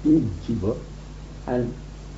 is Jiva, and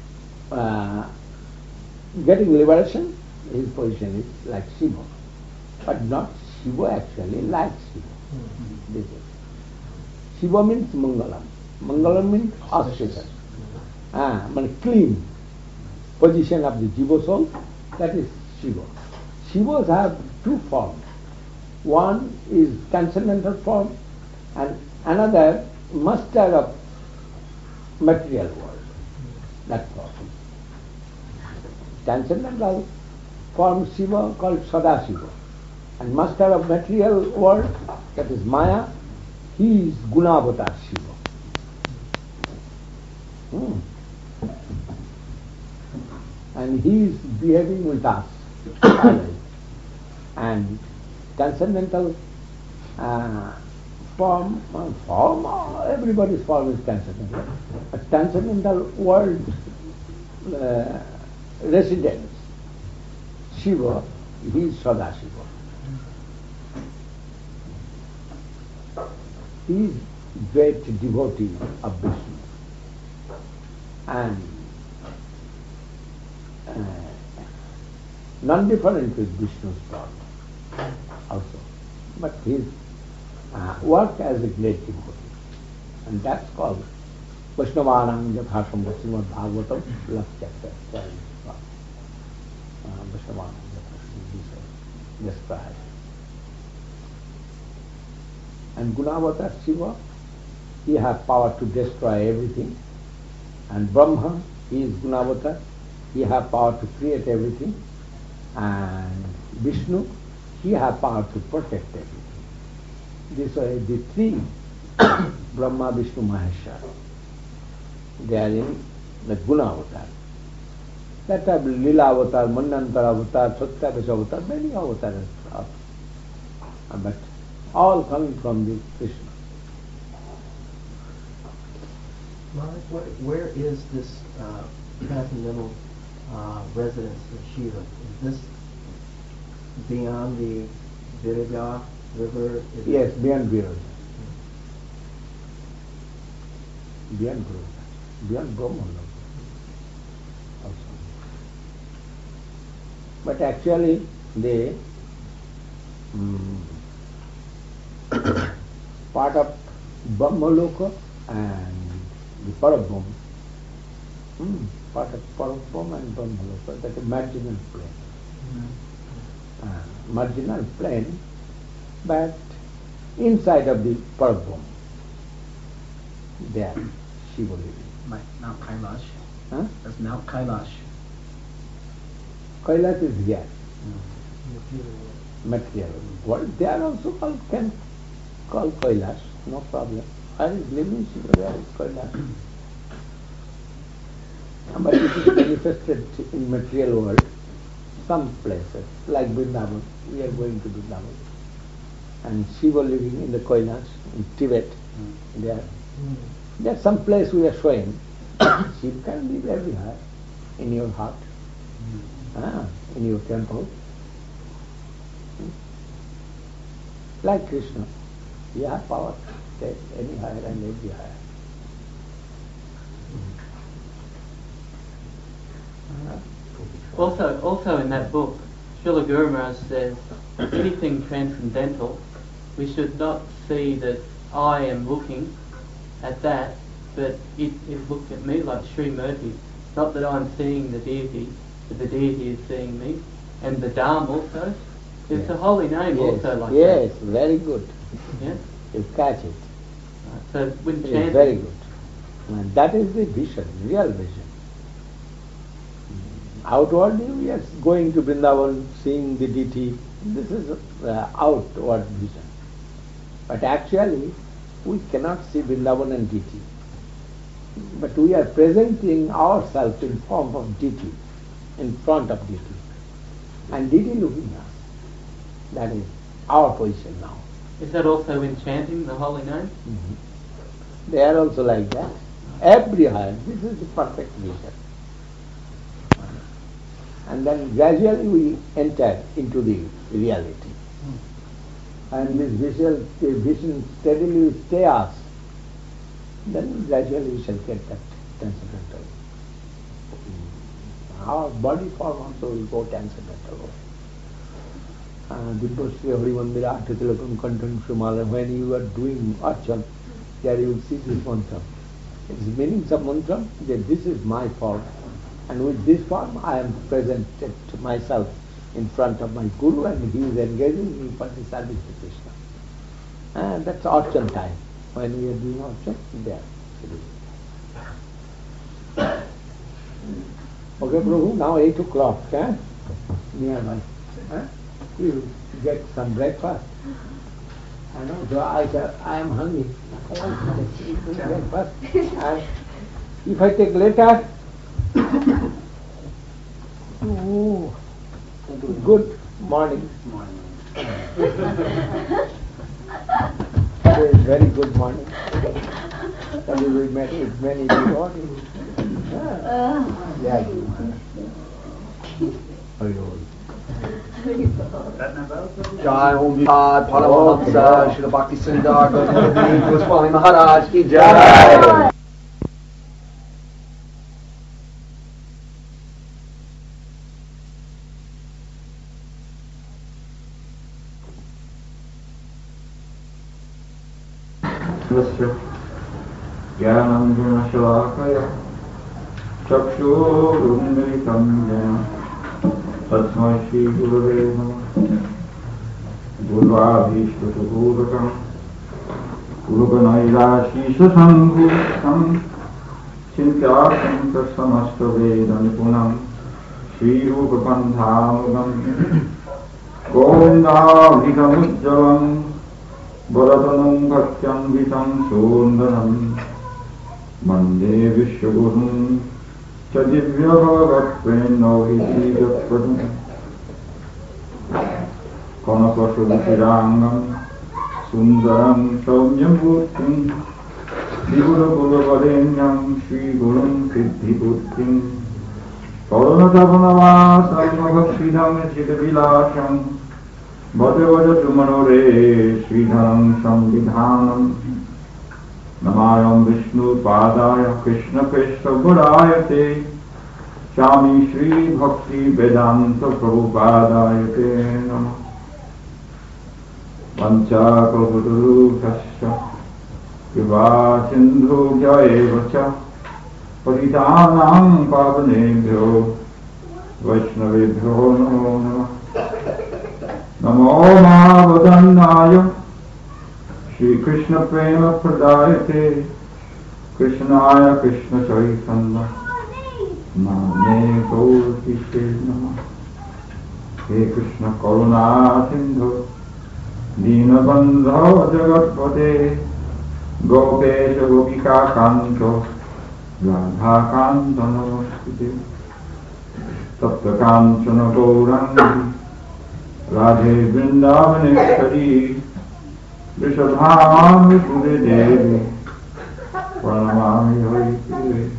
getting liberation, his position is like Shiva, but not Shiva actually like Shiva. This is. Shiva means Mangalam. Mangalam means auspicious. Clean position of the Jiva soul, that is Shiva. Shivas have two forms. One is transcendental form and another master of material world. That form. Transcendental form Shiva called Sadashiva, and master of material world, that is Maya, he is Gunavatar Shiva. And he is behaving with us. And transcendental form, everybody's form is transcendental. A transcendental world residence, Shiva, he is Sadashiva. He is great devotee of Vishnu. And non-different with Vishnu's thought also. But his work as a great devotee. And that's called Vaishnavanam Yathasambhava Srimad Bhagavatam, last chapter, 12. Vaishnavanam Yathasambhava described. And Gunavatar Shiva, he has power to destroy everything. And Brahma, he is Gunavatar, he has power to create everything. And Vishnu, he has power to protect everything. These are the three, Brahma, Vishnu, Maheshwara. They are in the Guna avatar. That type Lila avatar, Manvantara avatar, Satyadasa avatar, many avatars are. But all coming from the Krishna. Maharaj, where is this transcendental residence of Shiva? Is this beyond the Viraja river? Yes, beyond Viraja. Beyond Viraja. Beyond Brahma also. But actually the part of Brahmaloka and the Parabrahma, part of Parabrahma and Brahmaloka, that is marginal plane. Marginal plane, but inside of the Parabrahma, there Shiva living. Like Mount Kailash. Huh? That's Mount Kailash. Kailash is here. Material world. They are also called, can call Kailash, no problem. Where is living Shiva, where is Kailash? But it is manifested in material world, some places, like Vrindavan. We are going to Vrindavan. And Shiva living in the Kailash, in Tibet. There's some place we are showing. Shiva can live everywhere, in your heart, in your temple. Like Krishna, he has power to take any higher and every higher. Also in that book, Srila Guru Maharaj says, anything transcendental, we should not see that I am looking at that, but it looks at me like Sri Murti. Not that I'm seeing the deity, but the deity is seeing me. And the Dham also. It's a holy name also like that. Yes, very good. Yeah? You catch it. So when It is chanting, very good. And that is the vision, real vision. Outwardly we are going to Vrindavan, seeing the deity. This is outward vision. But actually we cannot see Vrindavan and deity. But we are presenting ourselves in form of deity, in front of deity. And deity looking at us. That is our position now. is that also in chanting the holy name? They are also like that. Everywhere. This is the perfect vision. And then gradually we enter into the reality. And this vision steadily will stay us. then gradually we shall get that transcendental. Our body form also will go transcendental. Dibba Sri Hari Mandira Athatilakam Kantan Srimala, when you are doing archan, there you will see this mantra. Its meanings of mantra that this is my form, and with this form I am presented to myself in front of my Guru, and he is engaging me for the service to Krishna. And that's archan time. When we are doing archan, there. Okay, Prabhu, now 8 o'clock, nearby. You get some breakfast. I know, so I am hungry. I want to eat breakfast. And if I take later, oh, good morning. It is very good morning. That we met with many devotees. Yeah. Jai Om Vihad Paramahamsa Srila Bhakti Sundar Goswami Maharaj ki Jai. Jnanam Guna Shalakaya Chakshurunmilitam Jnana Tasmai Shri Gurave Namah Gurvabhishvata Gurakam Guruganayra Shisha Sambhutam Chintyakam Samasta Veda Nipunam Shri Rupa Bandhamugam Govinda Vikamujjavam Bharatanam Bhakyam Vitam Sundaram Mande Vishwagurum Chadivya Bhagatveno Hidijatpadam Konakasudhirangam Sundaram Saumyamurtim Vibhuda Guravarenyam Shri Gurum Siddhibuddhim Karanatapanavasam Bhakshidam Chidavilasham Bhadavaja Tumanore Sridharam Samvidhanam Namayam Vishnu Padaya Krishna Krishna Gurayate Shami Shri Bhakti Vedanta Prabhupadayate Namah Vancha Kalpataru Tasya Kripa Sindhu Jayevacha Paritanam Pavanebhyo Vaishnavebhyo Namo Namah Namo Mahavadannaya Shri Krishna Prema Pradayate Krishnaya Krishna Chaitanya Name Gaur Kishe Namah He Krishna Karuna Sindhu Dinabandha Jagatpate Gopesha Gopika Kanto Radha Kanta Namaskute Tapta Kanchana Gaurangi Radhe Vrindavaneshwari Vrishabhami Sure Devi Pranamami Hari Pure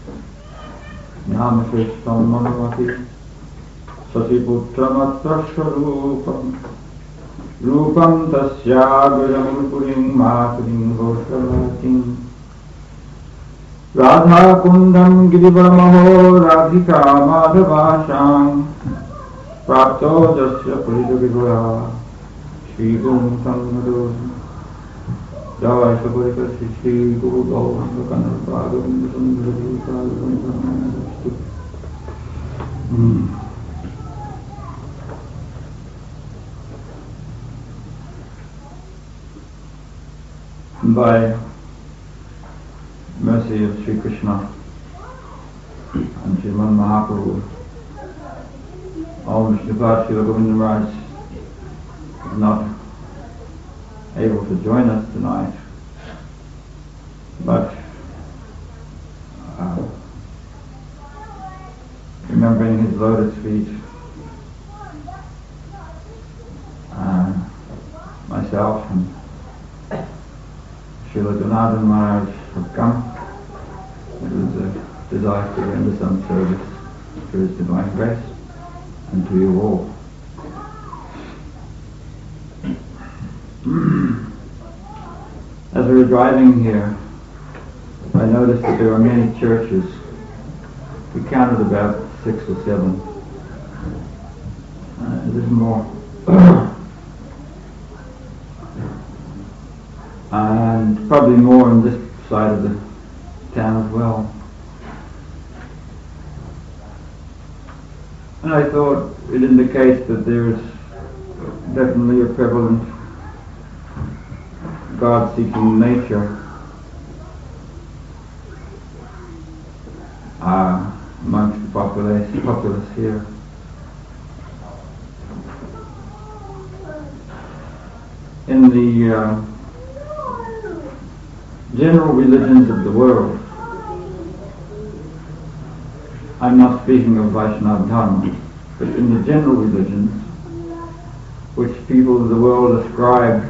Namasishtam Manavati Satiputram Attaswarupam Rupam Tasya Purim Maturim Gosalatim Radha Kundam Gidivaramaho Radhika Madhavasham Prapto Jasya Puridavigaya Shri Guru Sangado Jai Sabarika Shri Guru Gauranga Kanarpada Sundari By mercy of Sri Krishna and Sriman Mahaprabhu, all Vishnupada Srila Govinda Maharaj is not able to join us tonight, but remembering his lotus feet, myself and Srila Janardhan Maharaj have come. It was a desire to render some service to His Divine Grace and to you all. As we were driving here I noticed that there are many churches. We counted about 6 or 7. There's more. And probably more on this side of the town as well. And I thought it indicates that there is definitely a prevalent God-seeking nature amongst the populace here. In the general religions of the world, I'm not speaking of Vaishnava Dharma, but in the general religions, which people of the world ascribe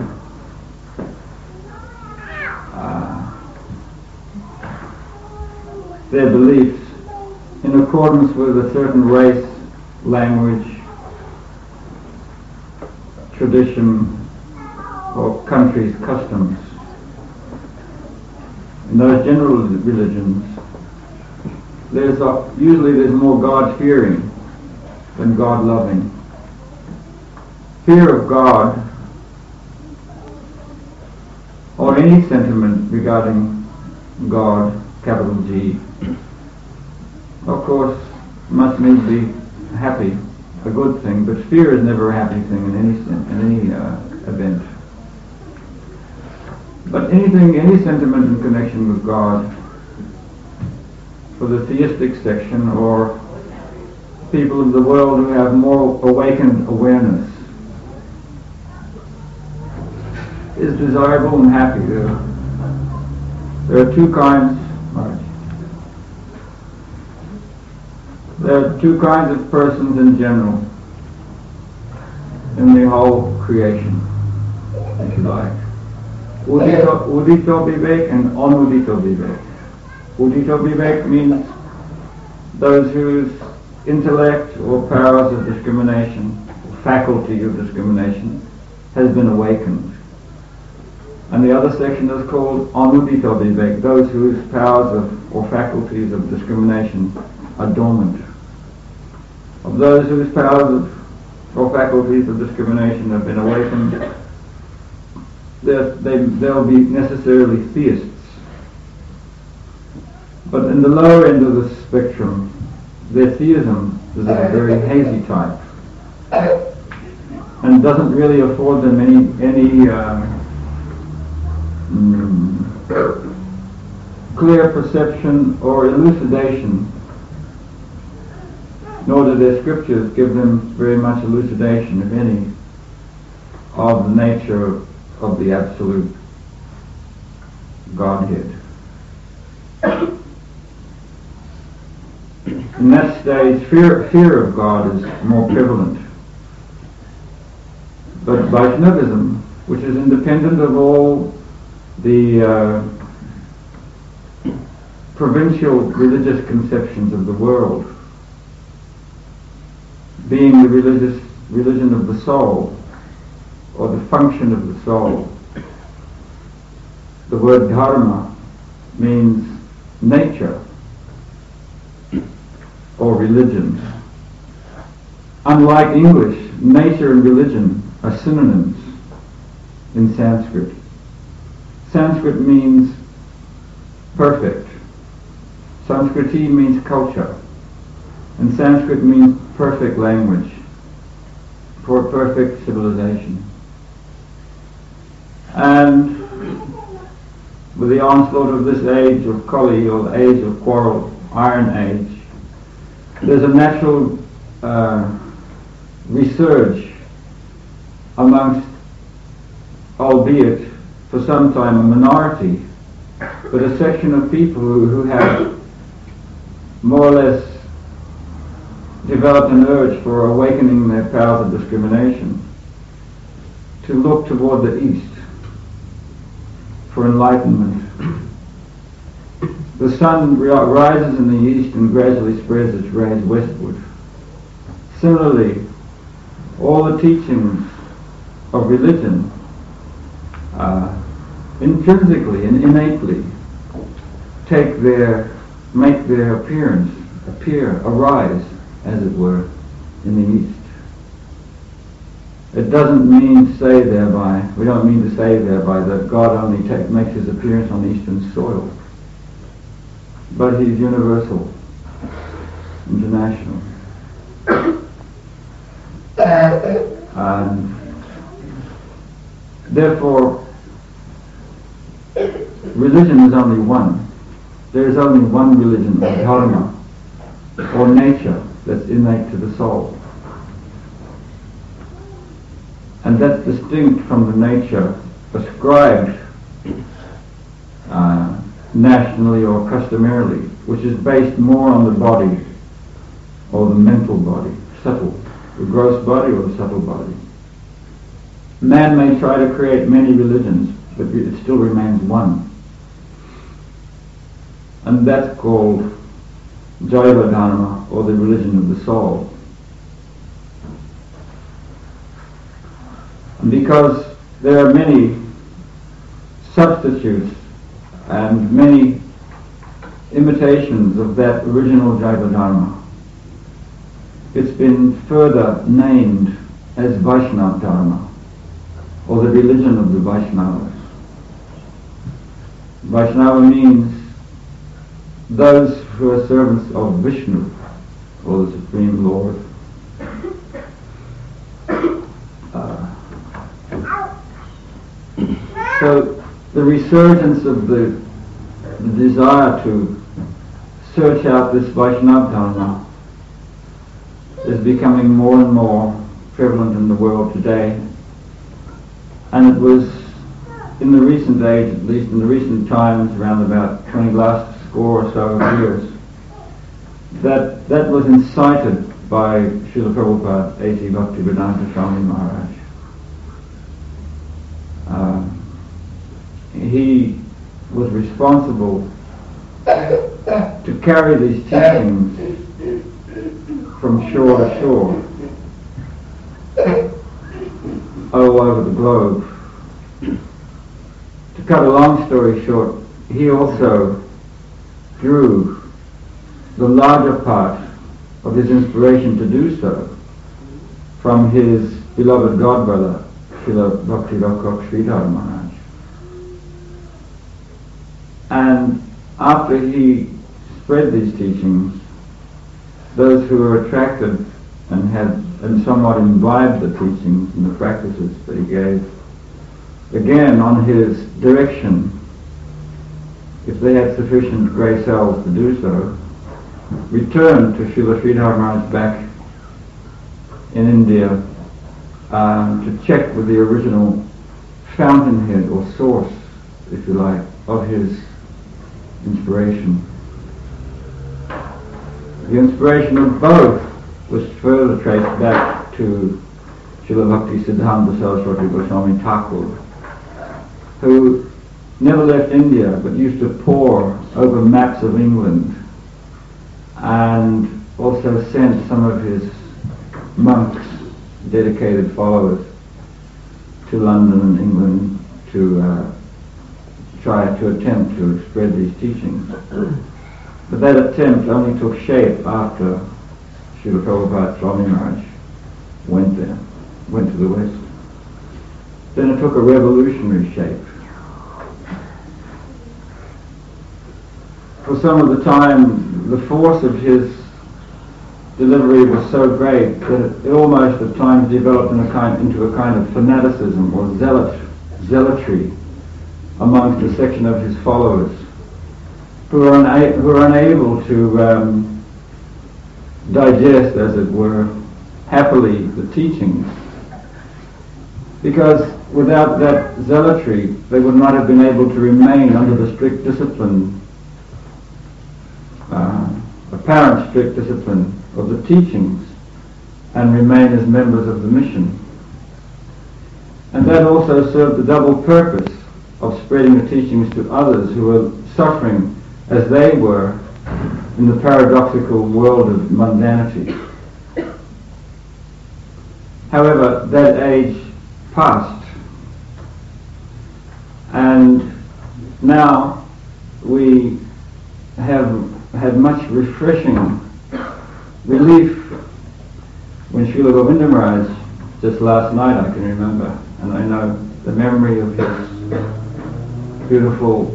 their beliefs in accordance with a certain race, language, tradition, or country's customs. In those general religions, usually there's more God-fearing than God-loving. Fear of God, or any sentiment regarding God, capital G, of course, must need to be happy, a good thing, but fear is never a happy thing in any event. But any sentiment in connection with God, for the theistic section or people of the world who have more awakened awareness, is desirable and happy. There are two kinds. There are two kinds of persons in general in the whole creation, if you like. Udito Vivek and Anudito Vivek. Udito Vivek means those whose intellect or powers of discrimination, or faculty of discrimination, has been awakened. And the other section is called Anudito Vivek, those whose powers or faculties of discrimination are dormant. Of those whose powers or faculties of discrimination have been awakened, they'll be necessarily theists. But in the lower end of the spectrum, their theism is of a very hazy type and doesn't really afford them any clear perception or elucidation, nor do their scriptures give them very much elucidation, if any, of the nature of the absolute Godhead. In that stage, fear of God is more prevalent. But Vaishnavism, which is independent of all the provincial religious conceptions of the world, being the religion of the soul, or the function of the soul. The word dharma means nature or religion. Unlike English, nature and religion are synonyms in Sanskrit. Sanskrit means perfect. Sanskriti means culture. And Sanskrit means perfect language for perfect civilization. And with the onslaught of this age of Kali, or the age of quarrel, Iron Age, there's a natural resurge amongst, albeit for some time a minority, but a section of people who have more or less developed an urge for awakening their powers of discrimination to look toward the east for enlightenment. The sun rises in the east and gradually spreads its rays westward. Similarly, all the teachings of religion intrinsically and innately make their arise, as it were, in the East. It doesn't mean we don't mean to say thereby that God only makes his appearance on Eastern soil, but he's universal, international. And therefore, religion is only one. There is only one religion, or dharma, or nature, that's innate to the soul. And that's distinct from the nature ascribed nationally or customarily, which is based more on the body, or the mental body, subtle, the gross body or the subtle body. Man may try to create many religions, but it still remains one. And that's called Jaiva Dharma, or the religion of the soul. And because there are many substitutes and many imitations of that original Jaiva Dharma, it's been further named as Vaishnava Dharma, or the religion of the Vaishnavas. Vaishnava means those who are servants of Vishnu, or the Supreme Lord. So the resurgence of the desire to search out this Vaishnava Dharma is becoming more and more prevalent in the world today. And it was in the recent age, at least in the recent times, around about 20 last score or so of years, that was incited by Srila Prabhupada, A.C. Bhaktivedanta Swami Maharaj. He was responsible to carry these teachings from shore to shore, all over the globe. To cut a long story short, he also drew the larger part of his inspiration to do so from his beloved godbrother, Srila Bhakti-Rakkhak Sridhar Maharaj. And after he spread these teachings, those who were attracted and somewhat imbibed the teachings and the practices that he gave, again on his direction, if they had sufficient grey cells to do so, returned to Srila Sridhar Maharaj back in India to check with the original fountainhead or source, if you like, of his inspiration. The inspiration of both was further traced back to Srila Bhakti Siddhanta Saraswati Goswami Thakur, who never left India but used to pore over maps of England, and also sent some of his monks, dedicated followers, to London and England to attempt to spread these teachings. But that attempt only took shape after Srila Prabhupada Swami Maharaj went to the West. Then it took a revolutionary shape. For some of the time, the force of his delivery was so great that it almost at times developed into a kind of fanaticism or zealotry amongst a section of his followers who are unable to digest, as it were, happily the teachings, because without that zealotry they would not have been able to remain under the strict discipline, apparent strict discipline of the teachings, and remain as members of the mission. And that also served the double purpose of spreading the teachings to others who were suffering as they were in the paradoxical world of mundanity. However, that age passed, and now we have had much refreshing relief when Srila Govinda Maharaj, just last night I can remember, and I know the memory of his beautiful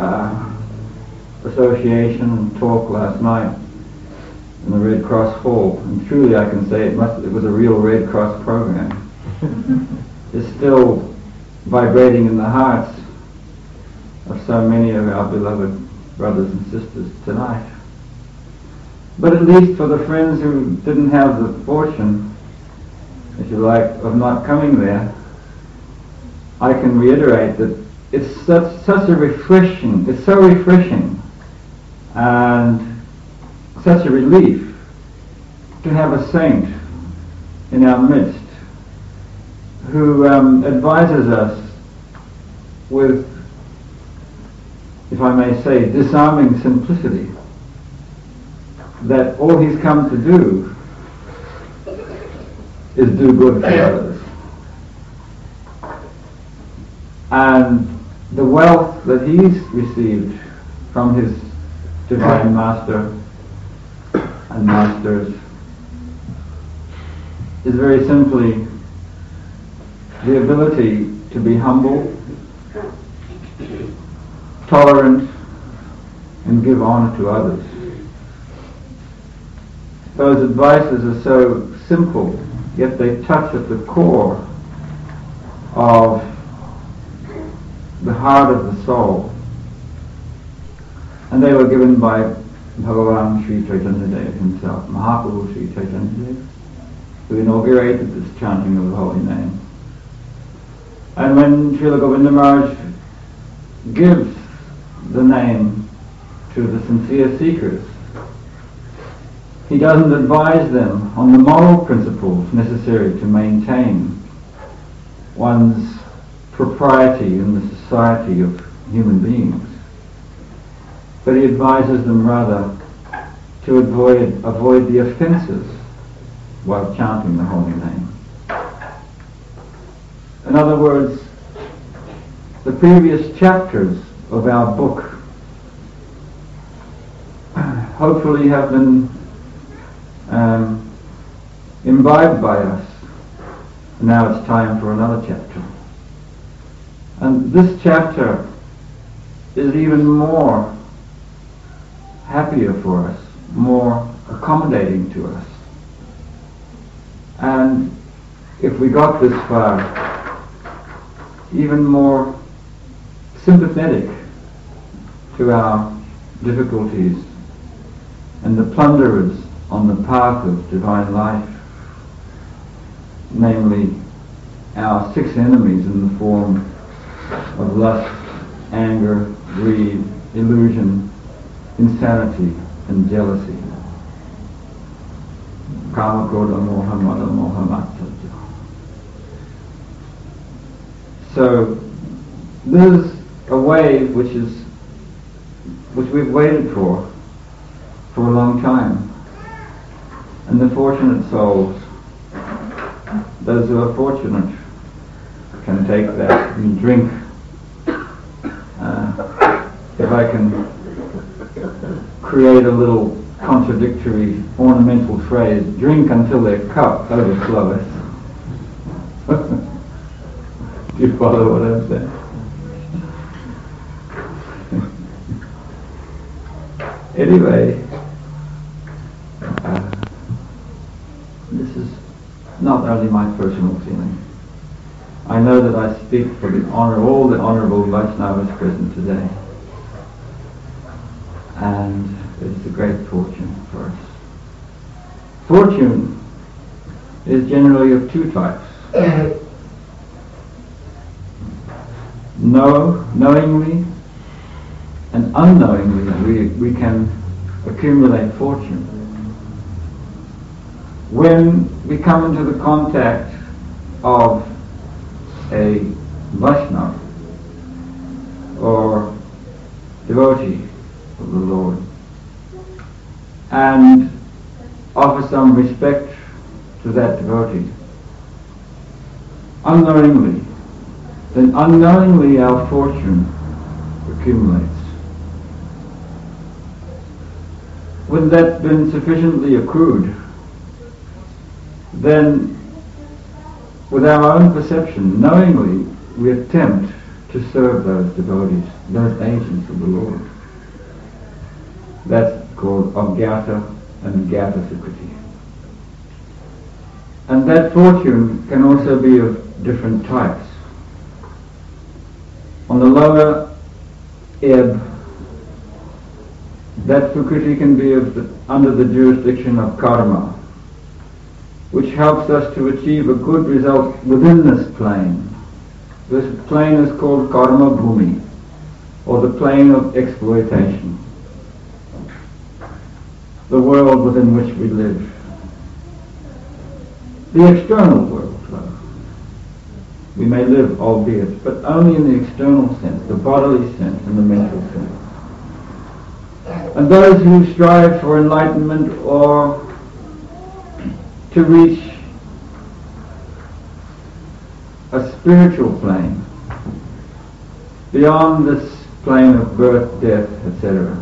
association and talk last night in the Red Cross Hall, and truly I can say it was a real Red Cross program. It's still vibrating in the hearts of so many of our beloved brothers and sisters tonight. But at least for the friends who didn't have the fortune, if you like, of not coming there, I can reiterate that it's such a refreshing, it's so refreshing and such a relief to have a saint in our midst who advises us with, if I may say, disarming simplicity, that all he's come to do is do good for others. And the wealth that he's received from his divine master and masters is very simply the ability to be humble, tolerant, and give honor to others. Those advices are so simple, yet they touch at the core of the heart of the soul. And they were given by Bhagavan Sri Chaitanya Dev himself, Mahaprabhu Sri Chaitanya Dev, who inaugurated this chanting of the holy name. And when Srila Govinda Maharaj gives the name to the sincere seekers, he doesn't advise them on the moral principles necessary to maintain one's propriety in the society of human beings, but he advises them rather to avoid the offences while chanting the holy name. In other words, the previous chapters of our book hopefully have been imbibed by us. Now it's time for another chapter. And this chapter is even more happier for us, more accommodating to us. And if we got this far, even more sympathetic to our difficulties and the plunderers on the path of divine life, namely our six enemies in the form of lust, anger, greed, illusion, insanity, and jealousy. Kama, Krodha, Moha, Mada, Moha, Matsarya. So there's a wave which we've waited for a long time. And the fortunate souls, those who are fortunate, can take that and drink. If I can create a little contradictory ornamental phrase, drink until their cup overfloweth. Do you follow what I'm saying? Anyway, this is not only my personal feeling. I know that I speak for all the honourable Vaishnavas present today. And it is a great fortune for us. Fortune is generally of two types. Knowingly and unknowingly we can accumulate fortune. When we come into the contact of a Vaishnava or devotee of the Lord and offer some respect to that devotee, unknowingly, then unknowingly our fortune accumulates. when that's been sufficiently accrued, then with our own perception, knowingly, we attempt to serve those devotees, those agents of the Lord. That's called Agyata and Gyata Sukriti. And that fortune can also be of different types. On the lower ebb, that Sukriti can be under the jurisdiction of karma, which helps us to achieve a good result within this plane. This plane is called karma bhumi, or the plane of exploitation, the world within which we live. The external world, though. We may live, albeit, but only in the external sense, the bodily sense and the mental sense. And those who strive for enlightenment or to reach a spiritual plane, beyond this plane of birth, death, etc.,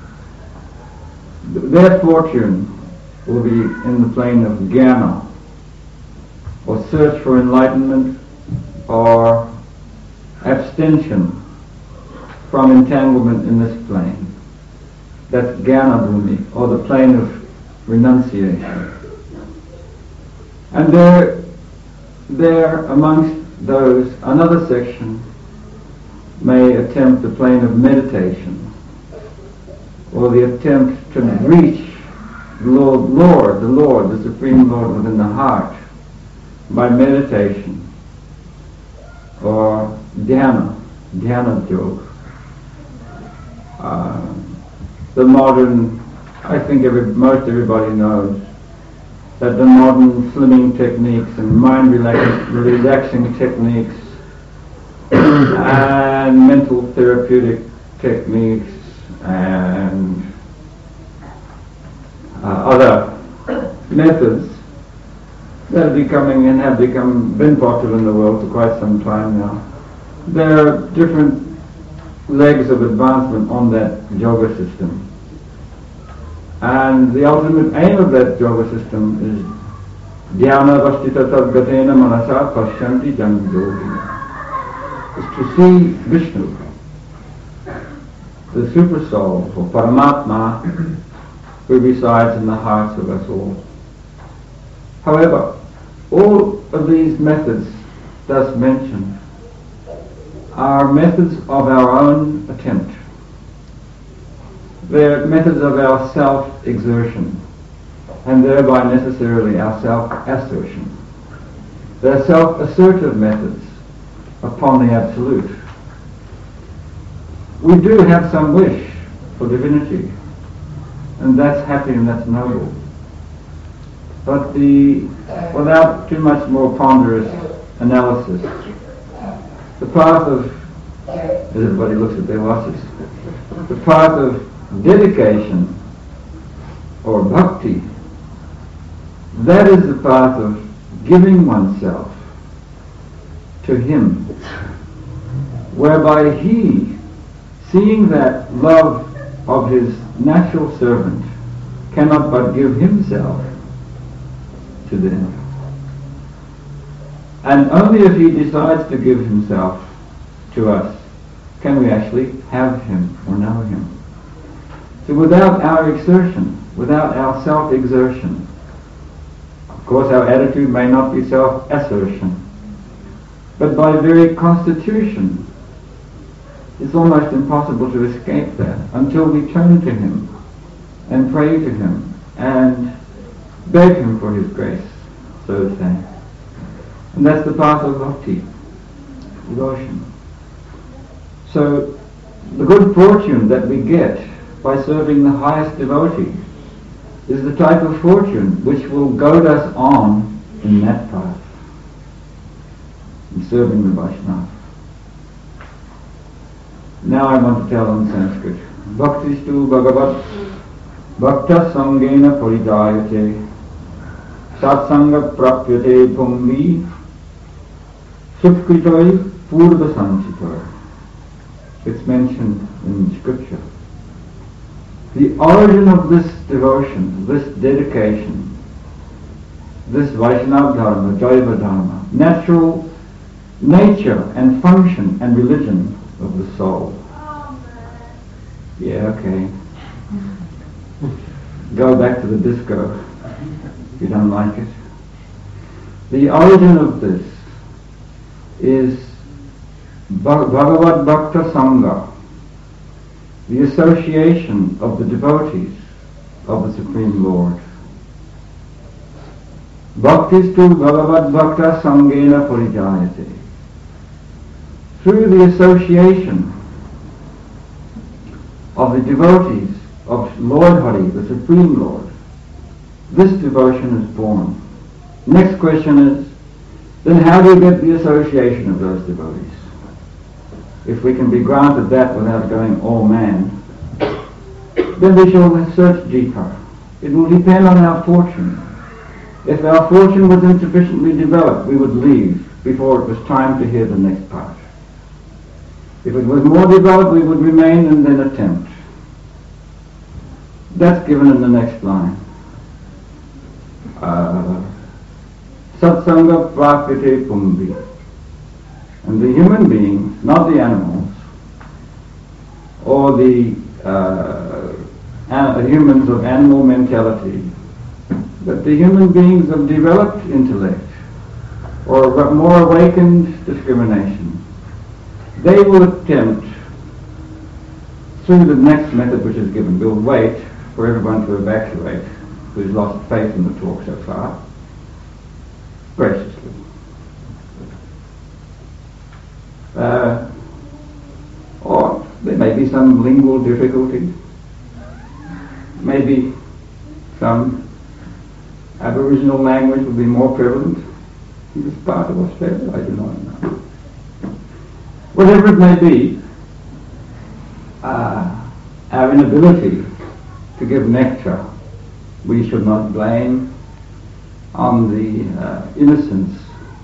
their fortune will be in the plane of jnana, or search for enlightenment, or abstention from entanglement in this plane. That's jnana bhumi, or the plane of renunciation. And there amongst those, another section may attempt the plane of meditation, or the attempt to reach the Lord, the Supreme Lord within the heart, by meditation, or dhyana yoga. The modern, I think most everybody knows that the modern slimming techniques and mind relaxing techniques and mental therapeutic techniques and other methods that are becoming and have been popular in the world for quite some time now. There are different legs of advancement on that yoga system. And the ultimate aim of that yoga system is dhyana vastita tadgatena manasa pashyanti janjogina, is to see Vishnu, the super soul, or Paramatma, who resides in the hearts of us all. However, all of these methods thus mentioned are methods of our own attempt. They're methods of our self-exertion, and thereby necessarily our self-assertion. They're self-assertive methods upon the Absolute. We do have some wish for divinity, and that's happy and that's noble. But without too much more ponderous analysis, the path of, as everybody looks at their watches, the path of dedication or bhakti, that is the path of giving oneself to Him, whereby He, seeing that love of His natural servant, cannot but give Himself to them. And only if He decides to give Himself to us can we actually have Him or know Him. So without our exertion, without our self-exertion, of course our attitude may not be self-assertion, but by very constitution, it's almost impossible to escape that until we turn to Him and pray to Him and beg Him for His grace, so to say. And that's the path of bhakti, devotion. So the good fortune that we get by serving the highest devotee is the type of fortune which will goad us on in that path, in serving the Vaishnava. Now I want to tell in Sanskrit. Bhaktistu bhagavat bhakta sangena paridayate satsanga prapyate pumvi sutkritoi purva sanchitoi. It's mentioned in Scripture. The origin of this devotion, this dedication, this Vaishnava Dharma, Jaiva Dharma, natural nature and function and religion of the soul. Yeah, okay. Go back to the disco if you don't like it. The origin of this is Bhagavad Bhakta Sangha, the association of the devotees of the Supreme Lord. Bhaktistu Bhagavad Bhakta Sangena Parijayate. Through the association of the devotees of Lord Hari, the Supreme Lord, this devotion is born. Next question is, then how do you get the association of those devotees? If we can be granted that without going all man, then we shall search deeper. It will depend on our fortune. If our fortune was insufficiently developed, we would leave before it was time to hear the next part. If it was more developed, we would remain and then attempt. That's given in the next line. Satsanga Prakite Pumbi. And the human beings, not the animals, or the humans of animal mentality, but the human beings of developed intellect, or more awakened discrimination, they will attempt, through the next method which is given, we'll wait for everyone to evacuate who's lost faith in the talk so far, graciously. Or there may be some lingual difficulty, maybe some Aboriginal language will be more prevalent in this part of Australia, I do not know. Whatever it may be, our inability to give nectar, we should not blame on the innocent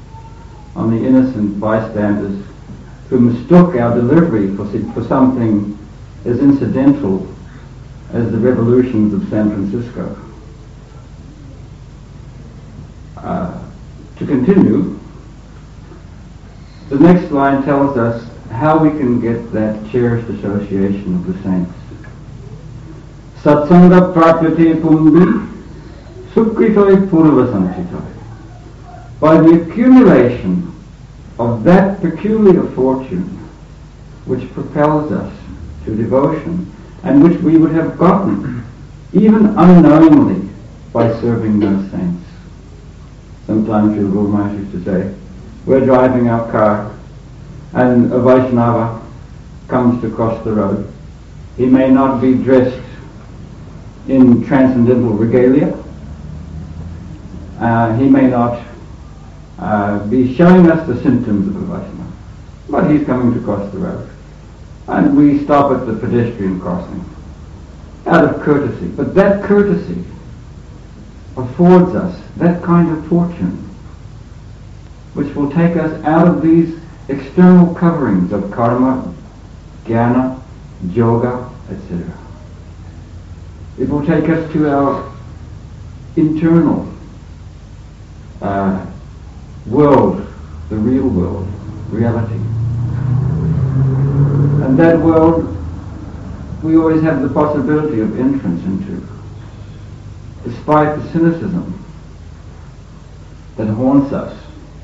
bystanders who mistook our delivery for something as incidental as the revolutions of San Francisco. To continue, the next line tells us how we can get that cherished association of the saints. Satsanga pratyate pumbi sukritoi purva sanchitoi. By the accumulation of that peculiar fortune which propels us to devotion and which we would have gotten even unknowingly by serving those saints. Sometimes Srila Guru Maharaj used to say, we're driving our car and a Vaishnava comes to cross the road. He may not be dressed in transcendental regalia. He may not be showing us the symptoms of a Vaishnava, but he's coming to cross the road. And we stop at the pedestrian crossing out of courtesy. But that courtesy affords us that kind of fortune which will take us out of these external coverings of karma, jnana, yoga, etc. It will take us to our internal world, the real world, reality. And that world we always have the possibility of entrance into, despite the cynicism that haunts us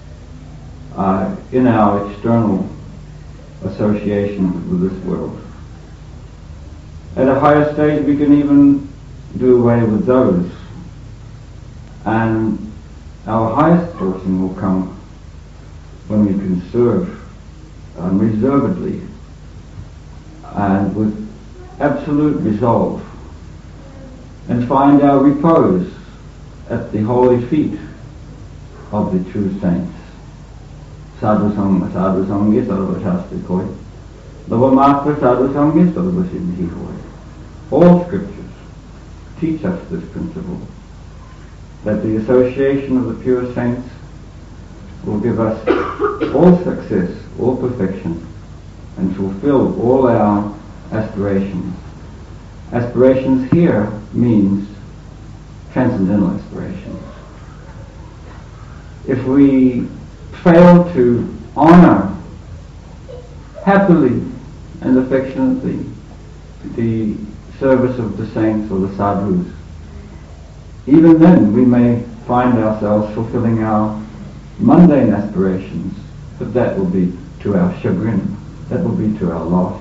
in our external association with this world. At a higher stage we can even do away with those, and our highest fortune will come when we can serve unreservedly and with absolute resolve and find our repose at the holy feet of the true saints. Sadhu Sangha, Sadhu Sangha, Sarva Shastri Koi. Lavamatra Sadhu Sangha, Sarva Siddhi Koi. All scriptures teach us this principle, that the association of the pure saints will give us all success, all perfection, and fulfill all our aspirations aspirations here means transcendental aspirations. If we fail to honor happily and affectionately the service of the saints or the sadhus, even then we may find ourselves fulfilling our mundane aspirations, but that will be to our chagrin, that will be to our loss.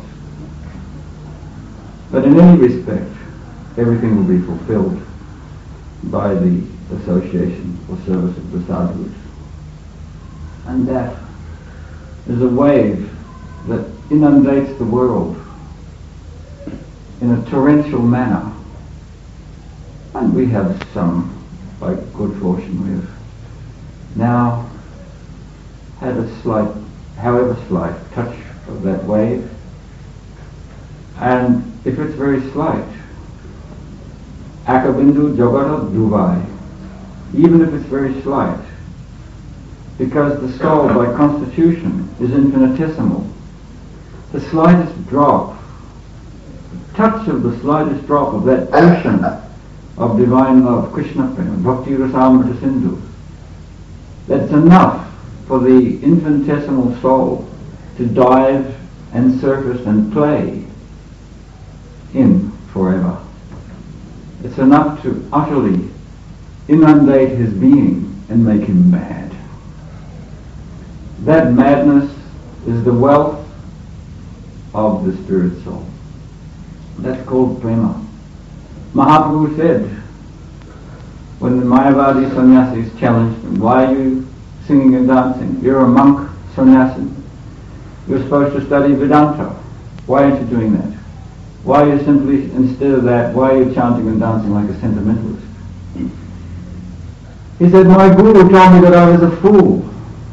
But in any respect, everything will be fulfilled by the association or service of the sadhus. And that is a wave that inundates the world in a torrential manner. And we have some, by good fortune, we have now had a slight, however slight, touch of that wave. And if it's very slight, Akabindu Jogata Duvai, even if it's very slight, because the soul by constitution is infinitesimal, the slightest drop, touch of the slightest drop of that ocean of divine love, Krishna Prema, Bhakti Rasamrita Sindhu, that's enough for the infinitesimal soul to dive and surface and play in forever. It's enough to utterly inundate his being and make him mad. That madness is the wealth of the spirit soul. That's called prema. Mahaprabhu said, when the Mayavadi sannyasis challenged him, why are you singing and dancing? You're a monk sannyasi. You're supposed to study Vedanta. Why aren't you doing that? Why are you simply, instead of that, why are you chanting and dancing like a sentimentalist? He said, my guru told me that I was a fool.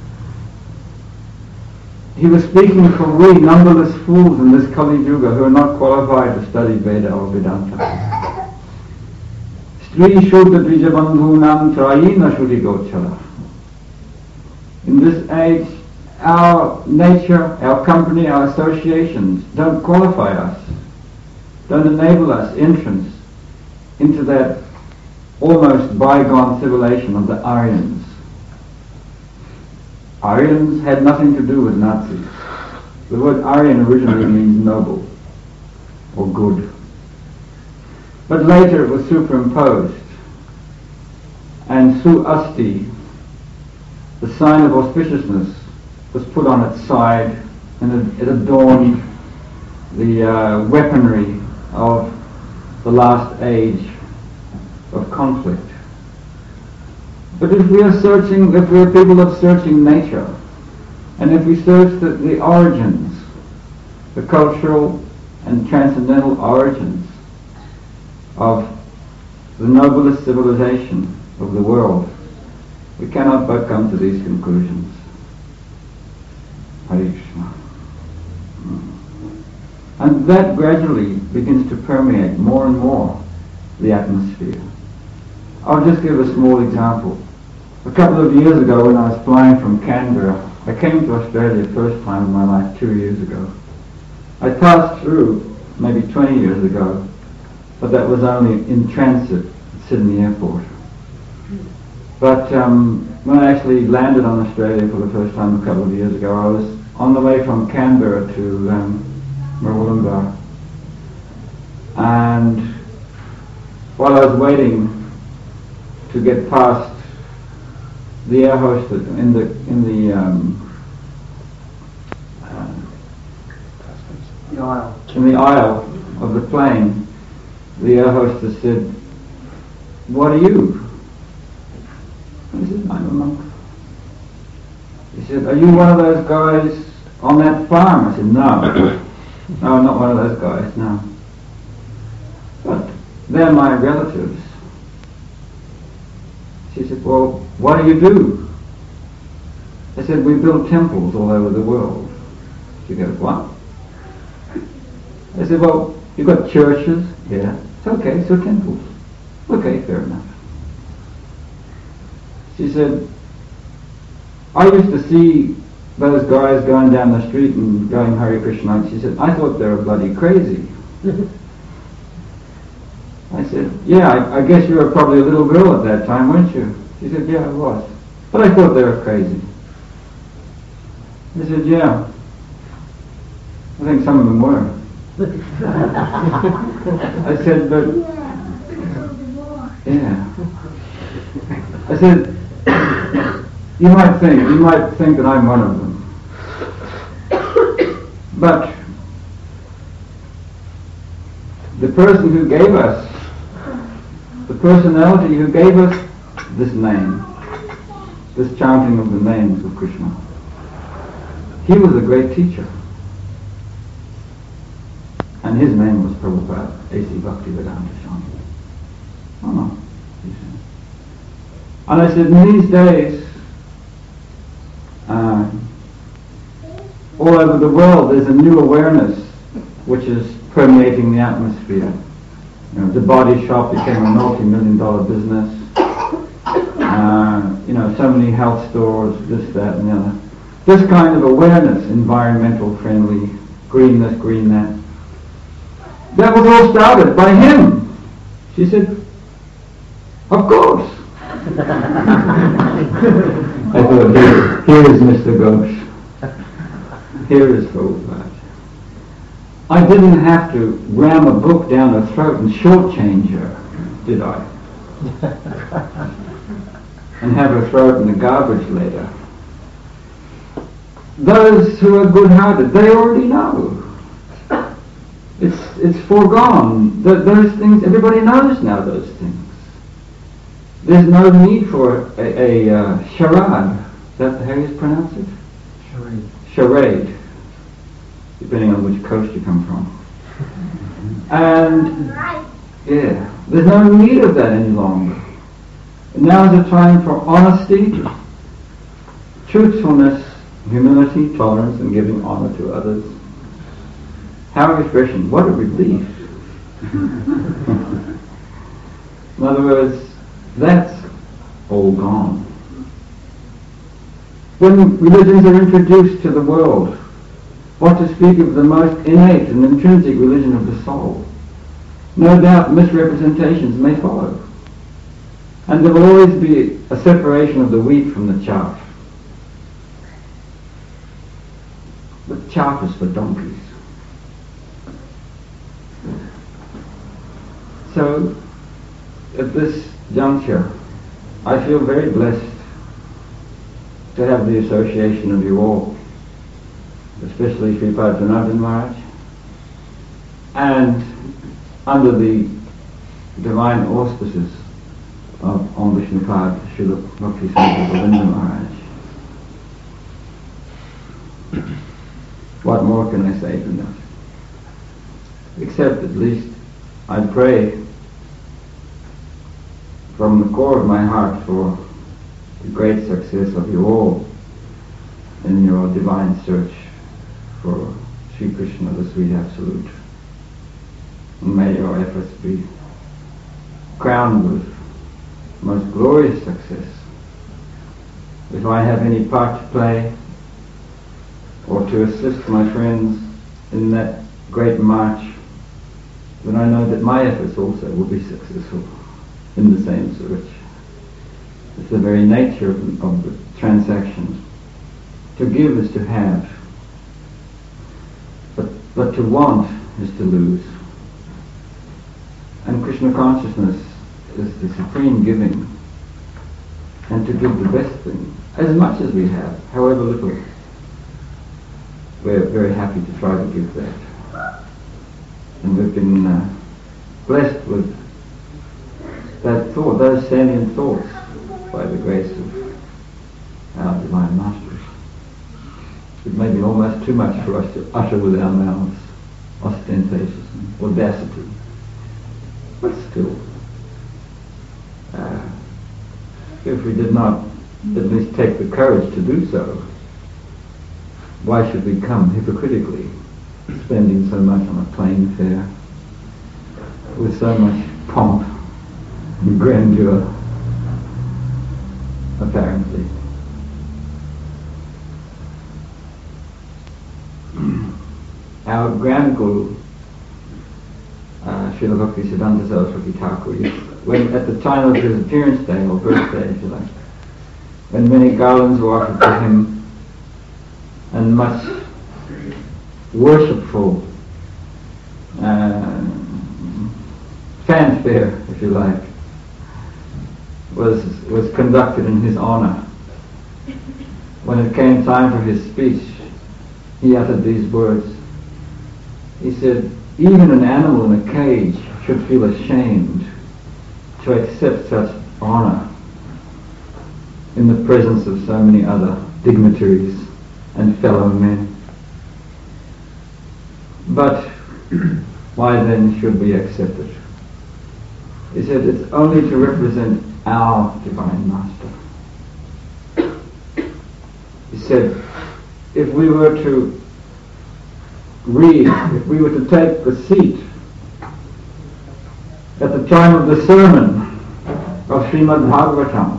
He was speaking for we numberless fools in this Kali Yuga who are not qualified to study Veda or Vedanta. Stri Shuddha Dvijabandhunam Trayina Shuddhi Gochara. In this age, our nature, our company, our associations don't qualify us, don't enable us entrance into that almost bygone civilization of the Aryans. Aryans had nothing to do with Nazis. The word Aryan originally means noble or good. But later it was superimposed, and Su-Asti, the sign of auspiciousness, was put on its side, and it adorned the weaponry of the last age of conflict. But if we are people of searching nature, and if we search the origins, the cultural and transcendental origins of the noblest civilization of the world, we cannot but come to these conclusions. Hare Krishna. And that gradually begins to permeate more and more the atmosphere. I'll just give a small example. A couple of years ago, when I was flying from Canberra, I came to Australia the first time in my life 2 years ago. I passed through maybe 20 years ago, but that was only in transit at Sydney Airport. But when I actually landed on Australia for the first time a couple of years ago, I was on the way from Canberra to Murwillumbah. And while I was waiting to get past the air hostess in the aisle of the plane, the air hostess said, "What are you?" I said, "I'm a monk." He said, "Are you one of those guys on that farm?" I said, "No, no, I'm not one of those guys, no. But they're my relatives." She said, "Well, what do you do?" I said, "We build temples all over the world." She goes, "What?" I said, "Well, you've got churches." "Yeah." "It's okay, so temples." "Okay, fair enough." She said, "I used to see those guys going down the street and going Hare Krishna." She said, "I thought they were bloody crazy." said, yeah, I guess you were probably a little girl at that time, weren't you? She said, yeah, I was. But I thought they were crazy. I said, yeah. I think some of them were. I said, but... Yeah. I said, you might think that I'm one of them. But the person who gave us, the personality who gave us this name, this chanting of the names of Krishna, he was a great teacher. And his name was Prabhupada, A.C. Bhaktivedanta Swami. Oh no, he said. And I said, in these days, all over the world there's a new awareness which is permeating the atmosphere. You know, the body shop became a multi-million-dollar business. You know, so many health stores, this, that, and the other. This kind of awareness, environmental friendly, green this, green that. That was all started by him. She said, of course. I thought, here is Mr. Ghosh. Here is Prabhupada. I didn't have to ram a book down her throat and shortchange her, did I? And have her throw it in the garbage later. Those who are good-hearted, they already know. It's foregone. Those things, everybody knows now those things. There's no need for a charade. Is that how you pronounce it? Charade. Charade. Depending on which coast you come from. And, yeah, there's no need of that any longer. Now is a time for honesty, truthfulness, humility, tolerance, and giving honor to others. How refreshing. What a relief. In other words, that's all gone. When religions are introduced to the world, what to speak of the most innate and intrinsic religion of the soul, no doubt misrepresentations may follow. And there will always be a separation of the wheat from the chaff. The chaff is for donkeys. So, at this juncture, I feel very blessed to have the association of you all, especially Sripad Janardhan Maharaj, and under the divine auspices of Om Vishnupad Srila Bhaktisinoda Govinda Maharaj. What more can I say than that? Except at least I pray from the core of my heart for the great success of you all in your divine search for Sri Krishna, the sweet absolute. And may your efforts be crowned with most glorious success. If I have any part to play or to assist my friends in that great march, then I know that my efforts also will be successful in the same search. It's the very nature of the transaction. To give is to have, but to want is to lose. And Krishna consciousness is the supreme giving, and to give the best thing, as much as we have, however little. We're very happy to try to give that. And we've been blessed with that thought, those salient thoughts, by the grace of our Divine Masters. It may be almost too much for us to utter with our mouths, ostentatious and audacity. But still, if we did not at least take the courage to do so, why should we come hypocritically, spending so much on a plane fare, with so much pomp and grandeur, apparently. Our Grand Guru, Srila Srila Bhaktisiddhanta Saraswati Thakur, when at the time of his appearance day, or birthday if you like, when many garlands were offered to him and much worshipful fanfare, if you like, was conducted in his honor. When it came time for his speech, he uttered these words. He said, even an animal in a cage should feel ashamed to accept such honor in the presence of so many other dignitaries and fellow men. But why then should we accept it? He said, it's only to represent our Divine Master. He said, if we were to read, if we were to take the seat at the time of the sermon of Srimad Bhagavatam,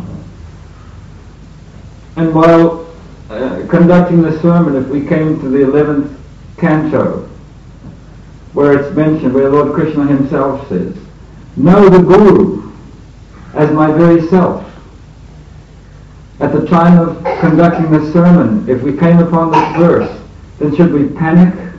and while conducting the sermon, if we came to the 11th canto, where it's mentioned, where Lord Krishna himself says, know the Guru as my very self. At the time of conducting the sermon, if we came upon this verse, then should we panic